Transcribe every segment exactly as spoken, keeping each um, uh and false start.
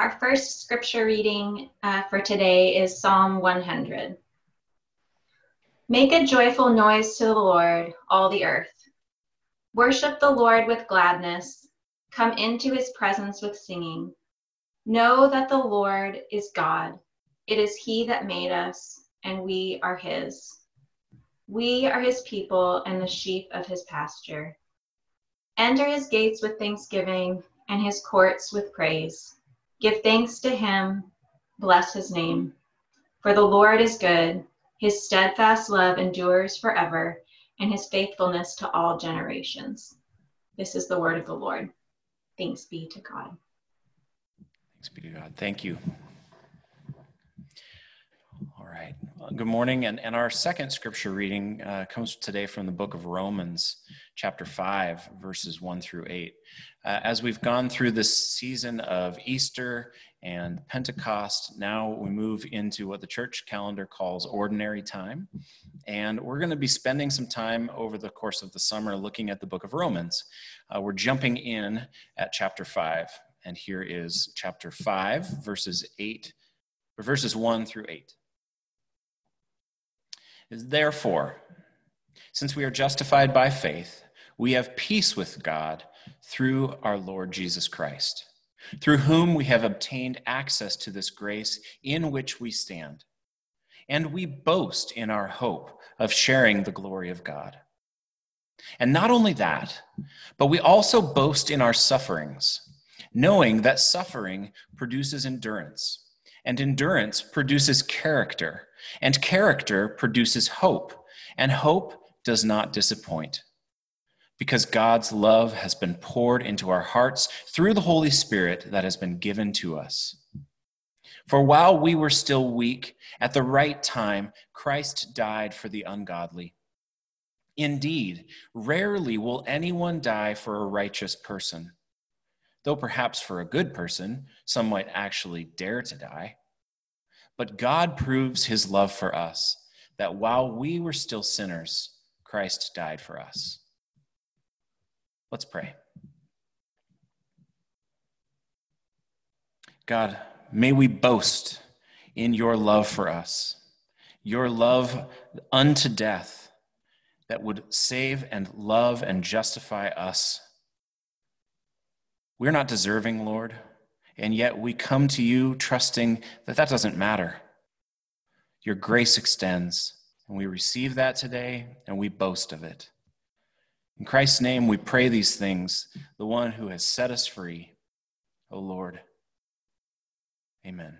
Our first scripture reading uh, for today is Psalm one hundred. Make a joyful noise to the Lord, all the earth. Worship the Lord with gladness. Come into his presence with singing. Know that the Lord is God. It is he that made us, and we are his. We are his people and the sheep of his pasture. Enter his gates with thanksgiving and his courts with praise. Give thanks to him, bless his name. For the Lord is good, his steadfast love endures forever, and his faithfulness to all generations. This is the word of the Lord. Thanks be to God. Thanks be to God. Thank you. All right. Well, good morning. And, and our second scripture reading uh, comes today from the book of Romans, chapter five, verses one through eight. Uh, as we've gone through this season of Easter and Pentecost, now we move into what the church calendar calls ordinary time. And we're going to be spending some time over the course of the summer looking at the book of Romans. Uh, we're jumping in at chapter five. And here is chapter five, verses eight, or verses one through eight. Therefore, since we are justified by faith, we have peace with God through our Lord Jesus Christ, through whom we have obtained access to this grace in which we stand. And we boast in our hope of sharing the glory of God. And not only that, but we also boast in our sufferings, knowing that suffering produces endurance, and endurance produces character, and character produces hope, and hope does not disappoint, because God's love has been poured into our hearts through the Holy Spirit that has been given to us. For while we were still weak, at the right time, Christ died for the ungodly. Indeed, rarely will anyone die for a righteous person, though perhaps for a good person, some might actually dare to die. But God proves his love for us, that while we were still sinners, Christ died for us. Let's pray. God, may we boast in your love for us, your love unto death that would save and love and justify us. We're not deserving, Lord, and yet we come to you trusting that that doesn't matter. Your grace extends, and we receive that today, and we boast of it. In Christ's name, we pray these things, the one who has set us free, O Lord. Amen.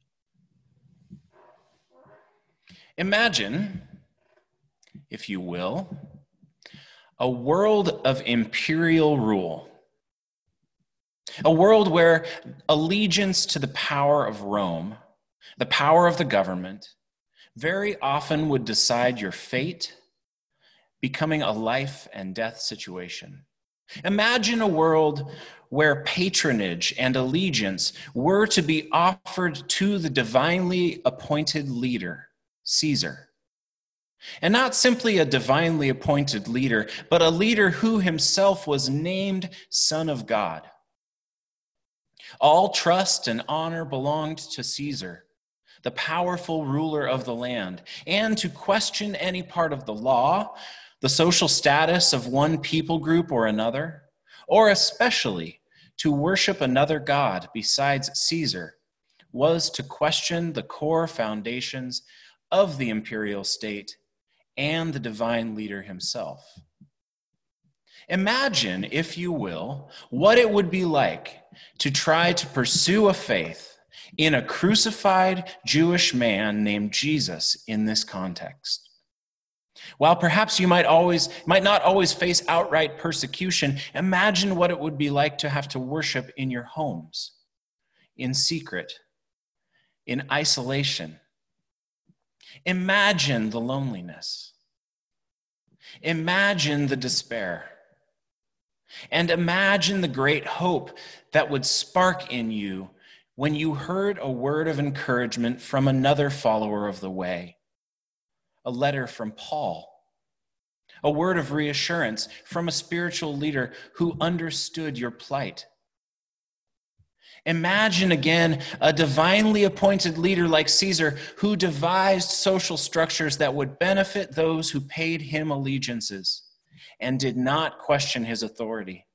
Imagine, if you will, a world of imperial rule. A world where allegiance to the power of Rome, the power of the government, very often would decide your fate, becoming a life and death situation. Imagine a world where patronage and allegiance were to be offered to the divinely appointed leader, Caesar. And not simply a divinely appointed leader, but a leader who himself was named Son of God. All trust and honor belonged to Caesar, the powerful ruler of the land, and to question any part of the law, the social status of one people group or another, or especially to worship another god besides Caesar, was to question the core foundations of the imperial state and the divine leader himself. Imagine, if you will, what it would be like to try to pursue a faith in a crucified Jewish man named Jesus in this context. While perhaps you might always might not always face outright persecution, imagine what it would be like to have to worship in your homes, in secret, in isolation. Imagine the loneliness. Imagine the despair. And imagine the great hope that would spark in you when you heard a word of encouragement from another follower of the way, a letter from Paul, a word of reassurance from a spiritual leader who understood your plight. Imagine again a divinely appointed leader like Caesar who devised social structures that would benefit those who paid him allegiances and did not question his authority.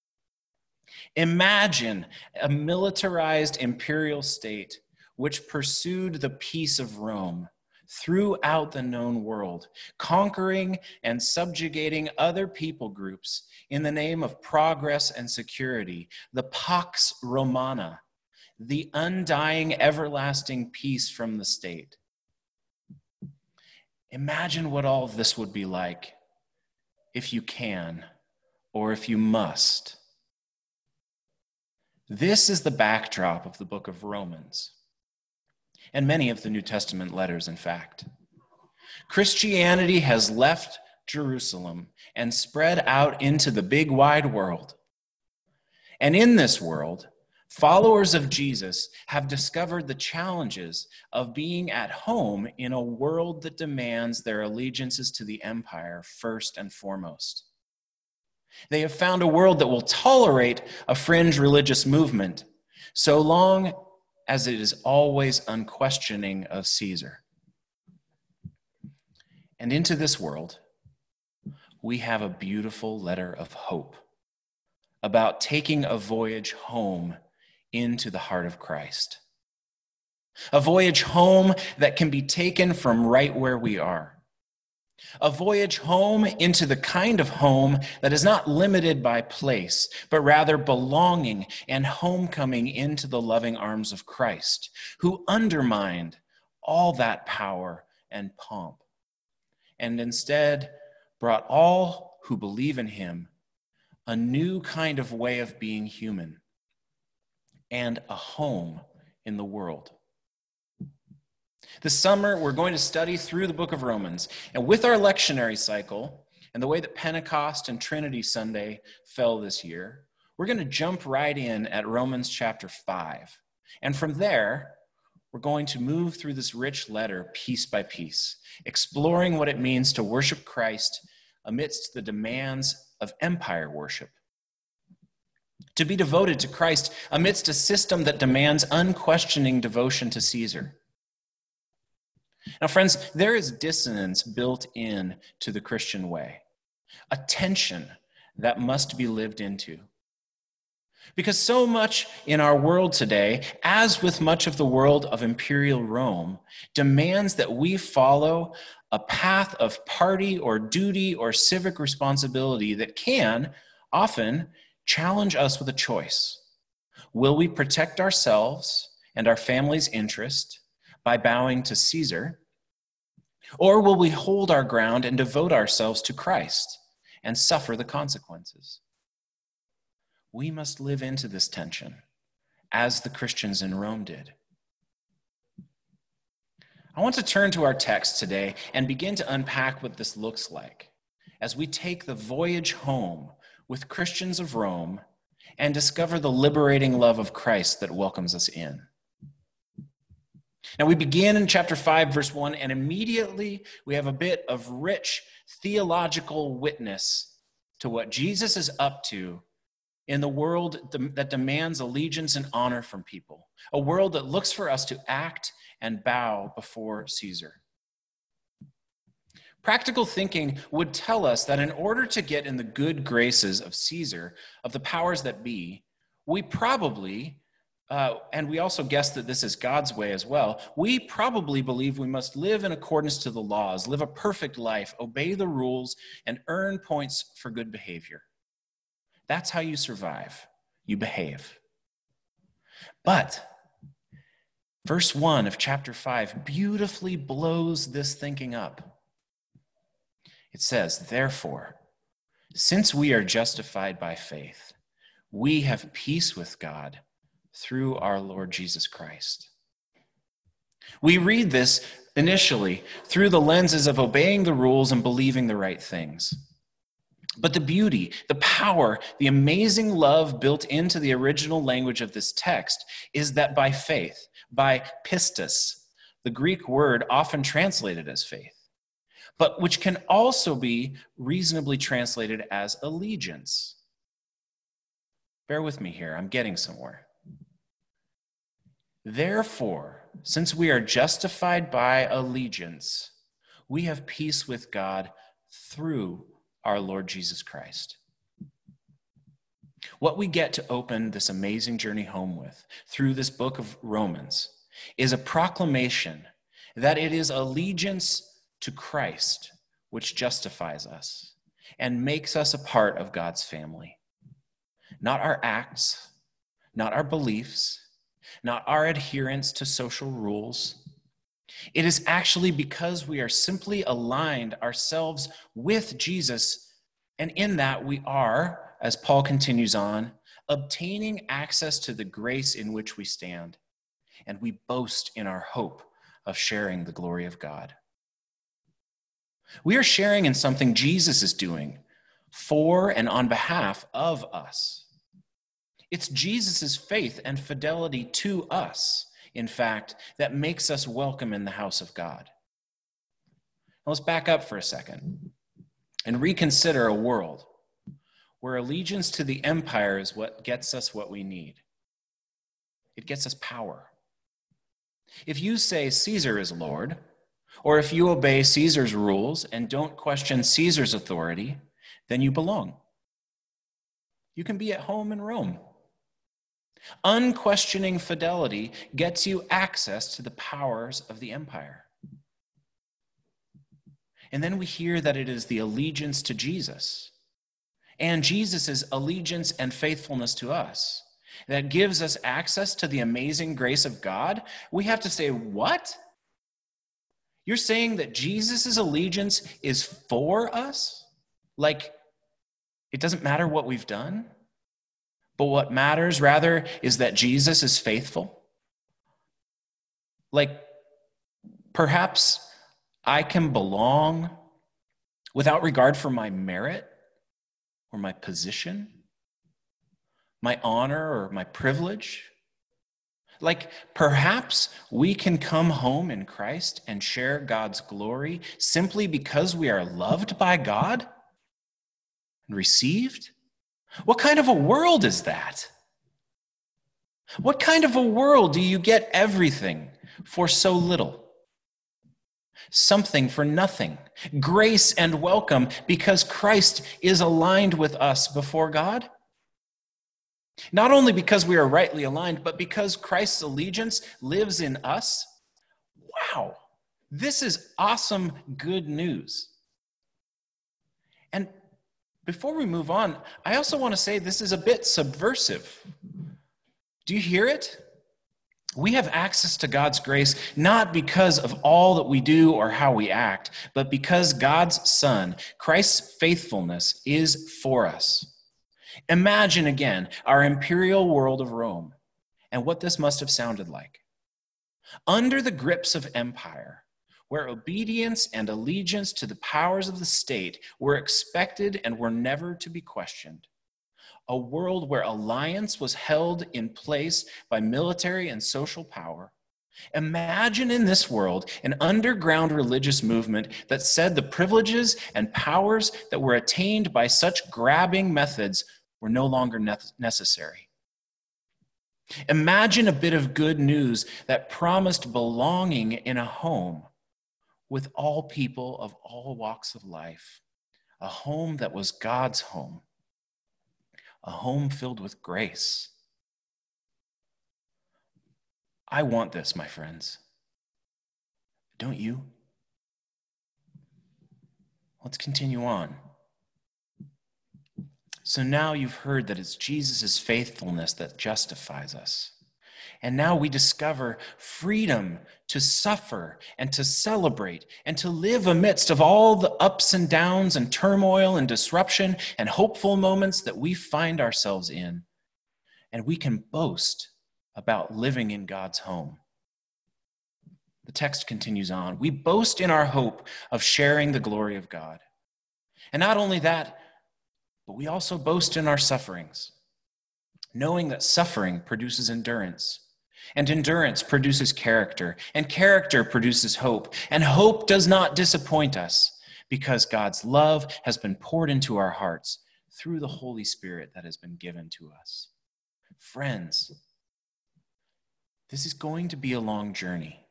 Imagine a militarized imperial state which pursued the peace of Rome throughout the known world, conquering and subjugating other people groups in the name of progress and security, the Pax Romana, the undying, everlasting peace from the state. Imagine what all of this would be like if you can, or if you must. This is the backdrop of the book of Romans, and many of the New Testament letters, in fact. Christianity has left Jerusalem and spread out into the big wide world. And in this world, followers of Jesus have discovered the challenges of being at home in a world that demands their allegiances to the empire first and foremost. They have found a world that will tolerate a fringe religious movement so long as it is always unquestioning of Caesar. And into this world, we have a beautiful letter of hope about taking a voyage home into the heart of Christ. A voyage home that can be taken from right where we are. A voyage home into the kind of home that is not limited by place, but rather belonging and homecoming into the loving arms of Christ, who undermined all that power and pomp, and instead brought all who believe in him a new kind of way of being human and a home in the world. This summer, we're going to study through the book of Romans. And with our lectionary cycle and the way that Pentecost and Trinity Sunday fell this year, we're going to jump right in at Romans chapter five. And from there, we're going to move through this rich letter piece by piece, exploring what it means to worship Christ amidst the demands of empire worship. To be devoted to Christ amidst a system that demands unquestioning devotion to Caesar. Now, friends, there is dissonance built in to the Christian way, a tension that must be lived into. Because so much in our world today, as with much of the world of imperial Rome, demands that we follow a path of party or duty or civic responsibility that can often challenge us with a choice. Will we protect ourselves and our family's interest by bowing to Caesar, or will we hold our ground and devote ourselves to Christ and suffer the consequences? We must live into this tension, as the Christians in Rome did. I want to turn to our text today and begin to unpack what this looks like as we take the voyage home with Christians of Rome and discover the liberating love of Christ that welcomes us in. Now, we begin in chapter five, verse one, and immediately we have a bit of rich theological witness to what Jesus is up to in the world that demands allegiance and honor from people, a world that looks for us to act and bow before Caesar. Practical thinking would tell us that in order to get in the good graces of Caesar, of the powers that be, we probably Uh, and we also guess that this is God's way as well. We probably believe we must live in accordance to the laws, live a perfect life, obey the rules, and earn points for good behavior. That's how you survive. You behave. But verse one of chapter five beautifully blows this thinking up. It says, therefore, since we are justified by faith, we have peace with God through our Lord Jesus Christ. We read this initially through the lenses of obeying the rules and believing the right things. But the beauty, the power, the amazing love built into the original language of this text is that by faith, by pistis, the Greek word often translated as faith, but which can also be reasonably translated as allegiance. Bear with me here, I'm getting somewhere. Therefore, since we are justified by allegiance, we have peace with God through our Lord Jesus Christ. What we get to open this amazing journey home with through this book of Romans is a proclamation that it is allegiance to Christ which justifies us and makes us a part of God's family. Not our acts, not our beliefs, not our adherence to social rules. It is actually because we are simply aligned ourselves with Jesus, and in that we are, as Paul continues on, obtaining access to the grace in which we stand, and we boast in our hope of sharing the glory of God. We are sharing in something Jesus is doing for and on behalf of us. It's Jesus' faith and fidelity to us, in fact, that makes us welcome in the house of God. Now let's back up for a second and reconsider a world where allegiance to the empire is what gets us what we need. It gets us power. If you say Caesar is Lord, or if you obey Caesar's rules and don't question Caesar's authority, then you belong. You can be at home in Rome. Unquestioning fidelity gets you access to the powers of the empire. And then we hear that it is the allegiance to Jesus and Jesus' allegiance and faithfulness to us that gives us access to the amazing grace of God. We have to say, what? You're saying that Jesus' allegiance is for us? Like, it doesn't matter what we've done? But what matters, rather, is that Jesus is faithful? Like, perhaps I can belong without regard for my merit or my position, my honor or my privilege. Like, perhaps we can come home in Christ and share God's glory simply because we are loved by God and received? What kind of a world is that? What kind of a world do you get everything for so little? Something for nothing. Grace and welcome because Christ is aligned with us before God? Not only because we are rightly aligned, but because Christ's allegiance lives in us? Wow, this is awesome good news. And before we move on, I also want to say this is a bit subversive. Do you hear it? We have access to God's grace not because of all that we do or how we act, but because God's Son, Christ's faithfulness, is for us. Imagine again our imperial world of Rome and what this must have sounded like. Under the grips of empire, where obedience and allegiance to the powers of the state were expected and were never to be questioned. A world where alliance was held in place by military and social power. Imagine in this world an underground religious movement that said the privileges and powers that were attained by such grabbing methods were no longer ne- necessary. Imagine a bit of good news that promised belonging in a home with all people of all walks of life, a home that was God's home, a home filled with grace. I want this, my friends. Don't you? Let's continue on. So now you've heard that it's Jesus' faithfulness that justifies us. And now we discover freedom to suffer and to celebrate and to live amidst of all the ups and downs and turmoil and disruption and hopeful moments that we find ourselves in. And we can boast about living in God's home. The text continues on. We boast in our hope of sharing the glory of God. And not only that, but we also boast in our sufferings, knowing that suffering produces endurance. And endurance produces character, and character produces hope. And hope does not disappoint us because God's love has been poured into our hearts through the Holy Spirit that has been given to us. Friends, This is going to be a long journey,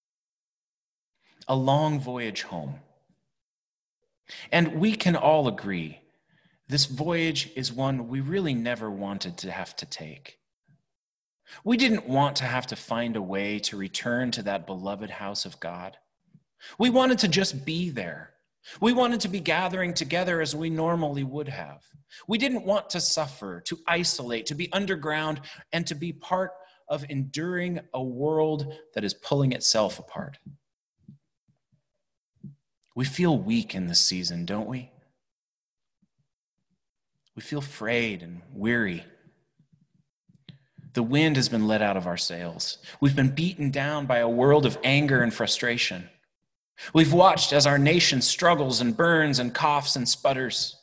a long voyage home. And we can all agree this voyage is one we really never wanted to have to take. We didn't want to have to find a way to return to that beloved house of God. We wanted to just be there. We wanted to be gathering together as we normally would have. We didn't want to suffer, to isolate, to be underground, and to be part of enduring a world that is pulling itself apart. We feel weak in this season, don't we? We feel frayed and weary. The wind has been let out of our sails. We've been beaten down by a world of anger and frustration. We've watched as our nation struggles and burns and coughs and sputters.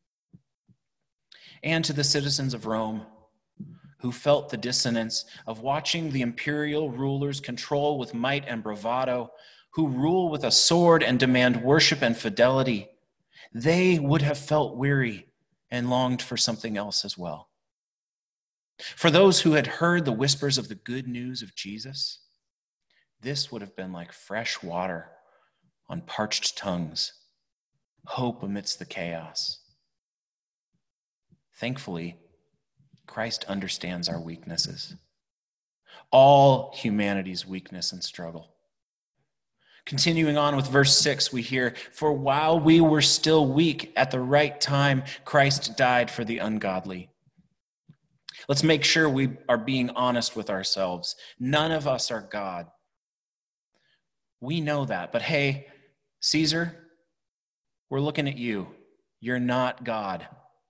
And to the citizens of Rome, who felt the dissonance of watching the imperial rulers control with might and bravado, who rule with a sword and demand worship and fidelity, they would have felt weary and longed for something else as well. For those who had heard the whispers of the good news of Jesus, this would have been like fresh water on parched tongues, hope amidst the chaos. Thankfully, Christ understands our weaknesses, all humanity's weakness and struggle. Continuing on with verse six, we hear, "For while we were still weak, at the right time, Christ died for the ungodly." Let's make sure we are being honest with ourselves. None of us are God. We know that, but hey, Caesar, we're looking at you. You're not God.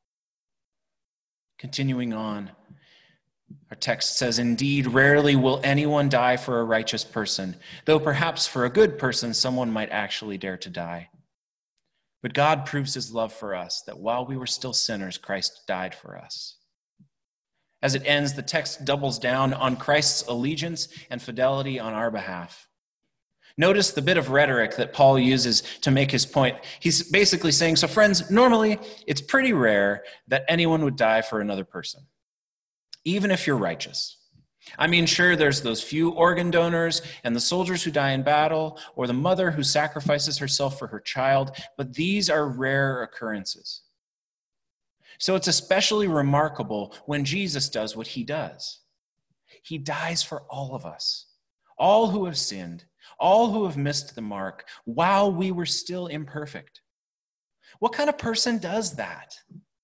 Continuing on, our text says, "Indeed, rarely will anyone die for a righteous person, though perhaps for a good person someone might actually dare to die. But God proves his love for us, that while we were still sinners, Christ died for us." As it ends, the text doubles down on Christ's allegiance and fidelity on our behalf. Notice the bit of rhetoric that Paul uses to make his point. He's basically saying, so friends, normally it's pretty rare that anyone would die for another person, even if you're righteous. I mean, sure, there's those few organ donors and the soldiers who die in battle, or the mother who sacrifices herself for her child, but these are rare occurrences. So it's especially remarkable when Jesus does what he does. He dies for all of us, all who have sinned, all who have missed the mark, while we were still imperfect. What kind of person does that?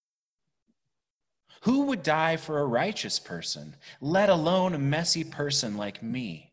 Who would die for a righteous person, let alone a messy person like me?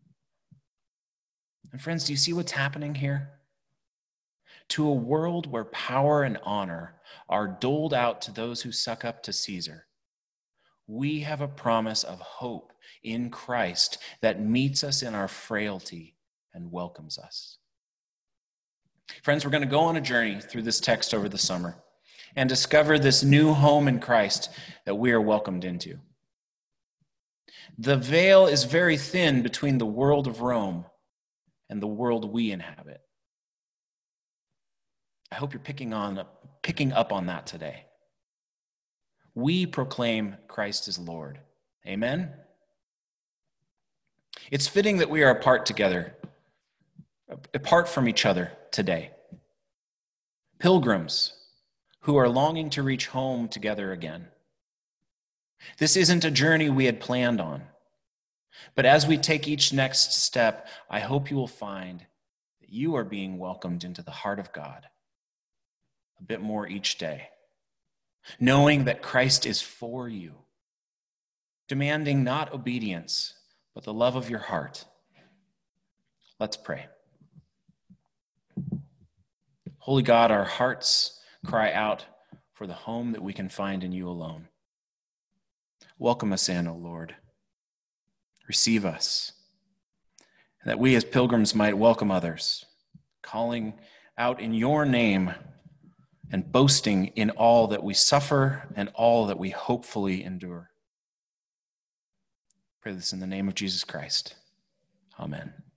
And friends, do you see what's happening here? To a world where power and honor are doled out to those who suck up to Caesar, we have a promise of hope in Christ that meets us in our frailty and welcomes us. Friends, we're going to go on a journey through this text over the summer and discover this new home in Christ that we are welcomed into. The veil is very thin between the world of Rome and the world we inhabit. I hope you're picking on, picking up on that today. We proclaim Christ as Lord. Amen? It's fitting that we are apart together, apart from each other today. Pilgrims who are longing to reach home together again. This isn't a journey we had planned on, but as we take each next step, I hope you will find that you are being welcomed into the heart of God a bit more each day, knowing that Christ is for you, demanding not obedience, but the love of your heart. Let's pray. Holy God, our hearts cry out for the home that we can find in you alone. Welcome us in, O Lord. Receive us, and that we as pilgrims might welcome others, calling out in your name and boasting in all that we suffer and all that we hopefully endure. Pray this in the name of Jesus Christ. Amen.